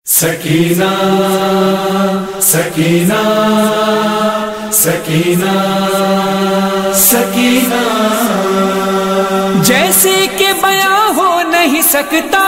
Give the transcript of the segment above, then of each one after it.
سکینہ سکینہ سکینہ سکینہ، جیسے کہ بیاں ہو نہیں سکتا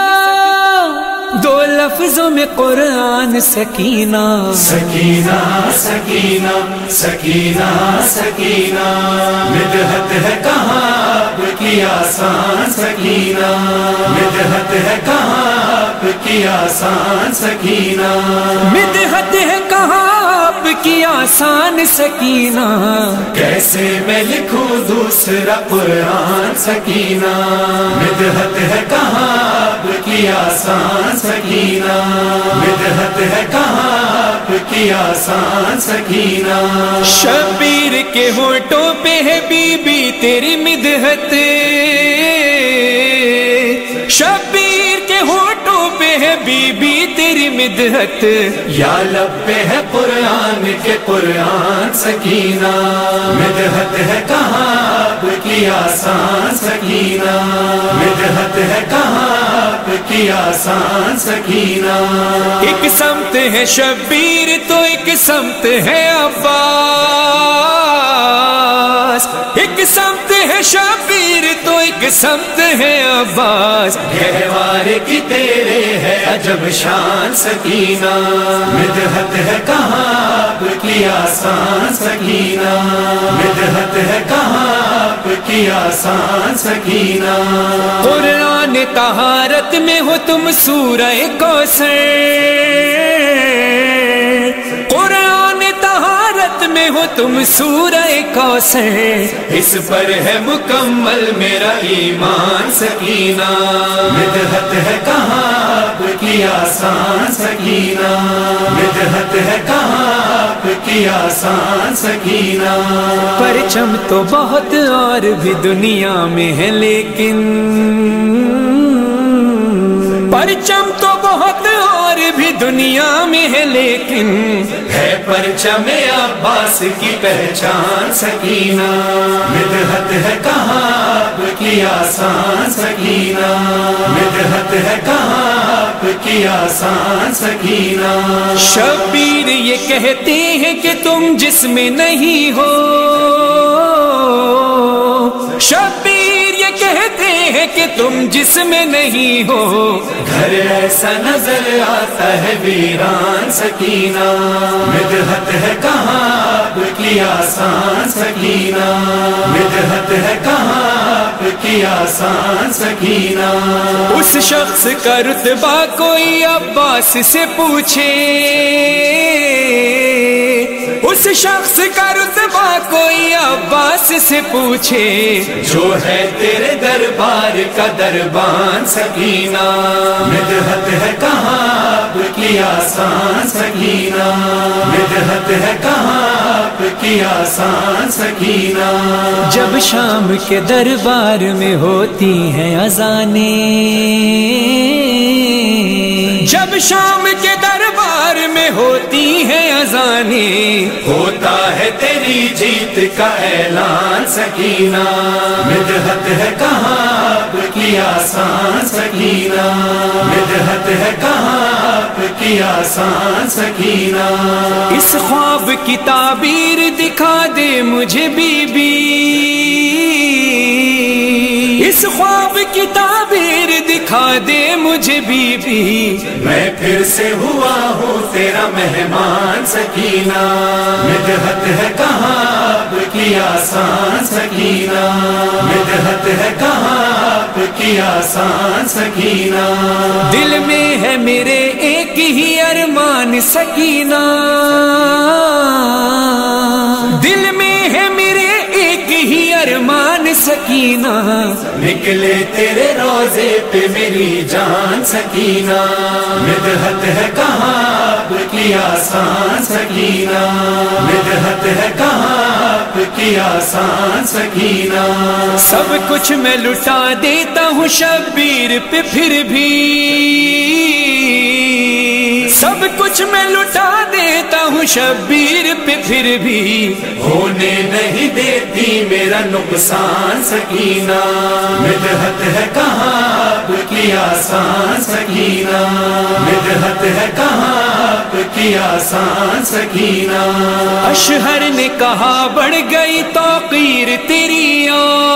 دو لفظوں میں قرآن سکینہ سکینہ سکینہ سکینہ سکینہ، مدحت ہے کہاں آپ کی آسان سکینہ، مدحت ہے کہاں آپ کی آسان سکینہ، مدحت ہے کہاں آپ کی آسان سکینہ، کیسے میں لکھوں دوسرا قرآن سکینہ، مدحت ہے کہاں آپ کی آسان سکینہ، مدحت ہے کہاں آپ کی آسان سکینہ، شبیر کے ہونٹوں پہ ہے بی بی تیری مدحت، شبیر کے ہونٹوں پہ ہے بی بی تیری مدحت، یا لب پہ ہے قرآن کے قرآن سکینہ، مدحت ہے کہاں آپ کی آسان سکینہ، مدحت ہے کہاں آپ کی آسان سکینہ، ایک سمت ہے شبیر تو ایک سمت ہے عباس، ایک سمت ہے شبیر تو ایک سمت ہے عباس، گہوار کی تیرے ہے عجب شان سکینہ، مدحت ہے کہاں آپ کی آسان سکینہ، مدحت ہے کہاں آپ کی آسان سکینہ، قرآن طہارت میں ہو تم سورہ کوثر، قرآن طہارت میں ہو تم سورہ کوثر، اس پر ہے مکمل میرا ایمان سکینہ، مدحت ہے کہاں آپ کی آسان سکینہ، مدحت ہے کہاں آپ کی آسان سکینہ، پرچم تو بہت اور بھی دنیا میں ہے لیکن، پرچم تو بہت اور بھی دنیا میں ہے لیکن، ہے پرچم عباس کی پہچان سکینہ، مدحت ہے کہاں آپ کی آسان سکینہ، مدحت ہے کہاں آپ کی آسان سکینہ، شبیر یہ کہتے ہیں کہ تم جس میں نہیں ہو، شبیر یہ کہتے ہیں کہ تم جس میں نہیں ہو، گھر ایسا نظر آتا ہے ویران سکینہ، مدحت ہے کہاں آپ کی آسان سکینہ، مدحت ہے کہاں آپ کی آسان سکینہ، اس شخص کا رتبہ کوئی عباس سے پوچھے، اس شخص کا رتبہ کوئی عباس سے پوچھے، جو ہے تیرے دربار کا دربان سکینہ، مدحت ہے کہاں آپ کی آسان سکینہ، مدحت ہے کہاں آپ کی آسان سکینہ، جب شام کے دربار میں ہوتی ہیں اذانیں، جب شام کے دربار میں ہوتی ہیں اذانیں، ہوتا ہے تیری جیت کا اعلان سکینہ، مدحت ہے کہاں آپ کی آسان سکینہ، مدحت ہے کہاں آپ کی آسان سکینہ، اس خواب کی تعبیر دکھا دے مجھے بی بی، اس خواب کی تعبیر دکھا دے مجھے بی بی، میں پھر سے ہوا ہوں تیرا مہمان سکینہ، مدحت ہے کہاں آپ کی آسان سکینہ، مدحت ہے کہاں آپ کی آسان سکینہ، دل میں ہے میرے ایک ہی ارمان سکینہ، دل میں ہے میرے ایک ہی ارمان سکینہ، نکلے تیرے روزے پہ میری جان سکینہ، مدحت ہے کہاں آپ کی آسان سکینہ، مدحت ہے کہاں آپ کی آسان سکینہ، سب کچھ میں لٹا دیتا ہوں شبیر پہ پھر بھی، سب کچھ میں لٹا دیتا ہوں شبیر پہ پھر بھی، ہونے نہیں دیتی میرا نقصان سکینہ، مدحت ہے کہاں آپ کی کی آسان سکینہ، مدحت ہے کہاں آپ کی آسان سکینہ۔ اشہر نے کہا بڑھ گئی توقیر تیری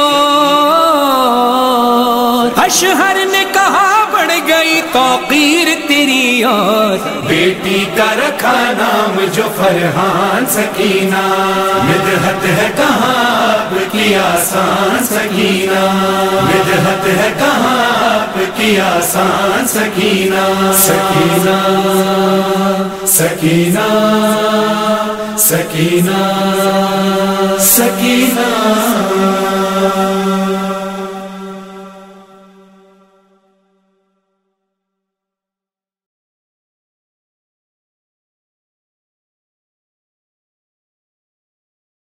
اور، اشہر نے کہا بڑھ گئی توقیر تیری اور، بیٹی کا رکھا نام جو فرحان سکینہ، مدحت ہے کہاں آپ کی آسان سکینہ، مدحت ہے کہاں آپ کی آسان سکینہ۔ سکینہ سکینہ سکینہ سکینہ